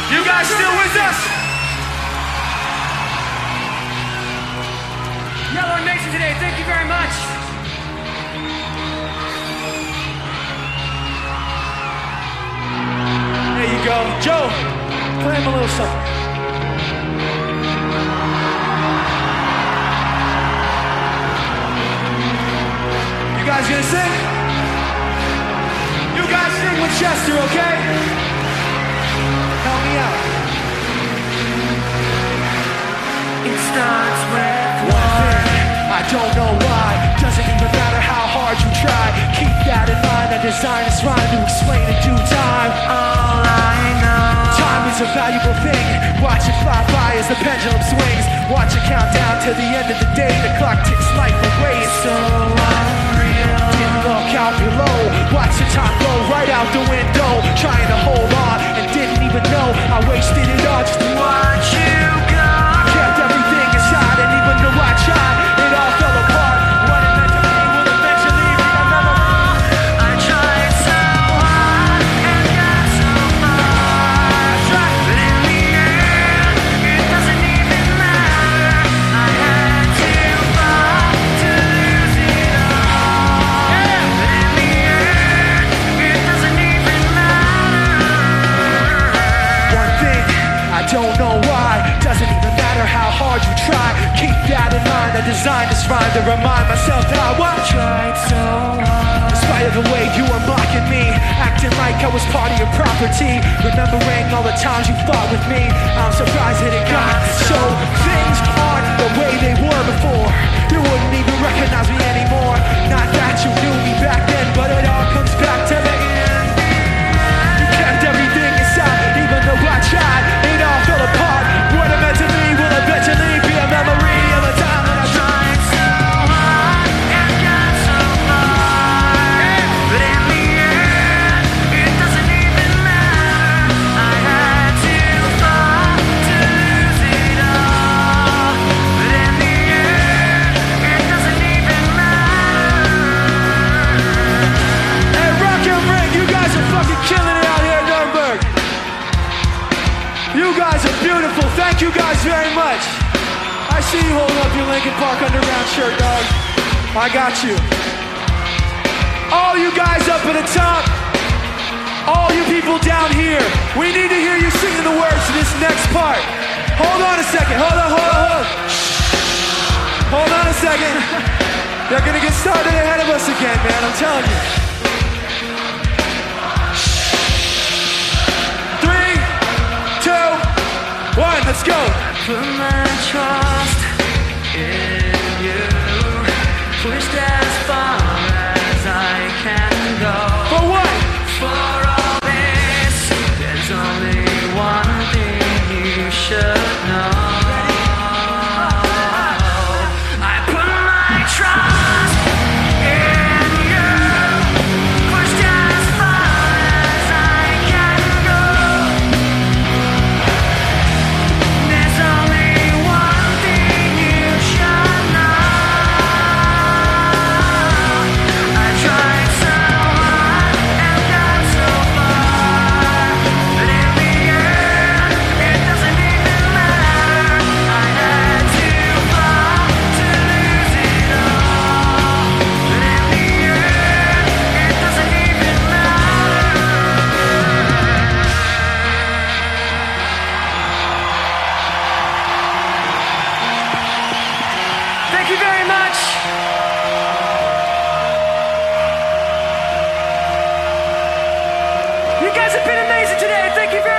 You guys still with us? Yellow Nation today, thank you very much. There you go. Joe, play him a little something. You guys gonna sing? You guys sing with Chester, okay? Help me out. It starts with One thing, I don't know why. Doesn't even matter how hard you try. Keep that in mind. I designed this rhyme to explain in due time. all I know. Time is a valuable thing. Watch it fly by as the pendulum swings. Watch it count down to the end of the day. The clock ticks life away. It's so unreal. Didn't look out below. Watch the time go right out the window. Trying to hold on and didn't even know I wasted it all just to Watch you go. kept everything inside, and even though I tried, it all fell apart. What it meant to me will eventually be a memory. I tried so hard and got so far. But in the end, it doesn't even matter. I had to fall to lose it all. But in the end, it doesn't even matter. One thing, I don't know why. Doesn't even matter how hard you try. Keep that in mind. I designed this rhyme to remind myself that I Tried so hard. in spite of the way you were mocking me, acting like I was part of your property, remembering all the times you fought with me. I'm surprised that it got so. Things aren't the way they were before. You wouldn't even recognize me anymore. Not that you knew me back then, but it all comes back to the end. You kept everything inside, even though I tried. It all fell apart. What it meant to me will eventually be a memory of the time that I tried. Tried so hard and got so far. But in the end, it doesn't even matter. I had to fall to lose it all. But in the end, it doesn't even matter. Hey, Rock and Ring, you guys are fucking killing it out here in Nuremberg. You guys are beautiful. Thank you guys very much. I see you holding up your Linkin Park Underground shirt, dog. I got you. All you guys up at the top, all you people down here, we need to hear you singing the words to this next part. Hold on a second. Hold on. Hold on a second. They're gonna get started ahead of us again, man. I'm telling you. 3, 2, 1, let's go. Put my trust in you. Pushed as far as I can go. For what? For all this, there's only one thing you should know. I put my trust in you. Pushed as far as I can go. There's only one thing you should know. I tried so hard and got so far, but in the end, it doesn't even matter. I had to fall to lose it all, but in the end, it doesn't even matter. Thank you very much. You guys have been amazing today. Thank you very